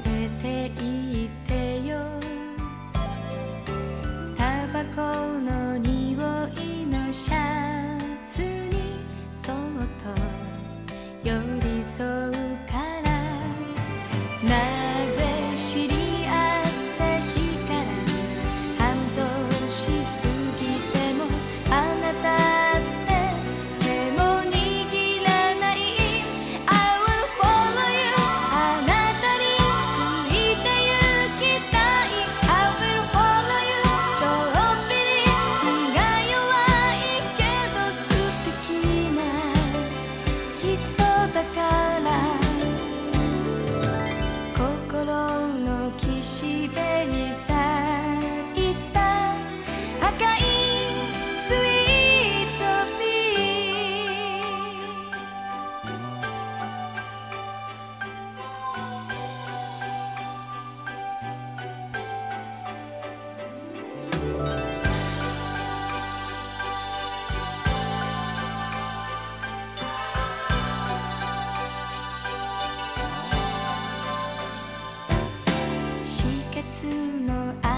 れていてよ、タバコの匂いのシャツにそっと寄り添うから、なぜ知り合った日から半年過ぎてもあなたって手も握らない。 I will follow you あなたについて行きたい。 I will follow you ちょっぴり気が弱いけど素敵な人だから、心の岸辺に咲いた赤いスイートピー。4月の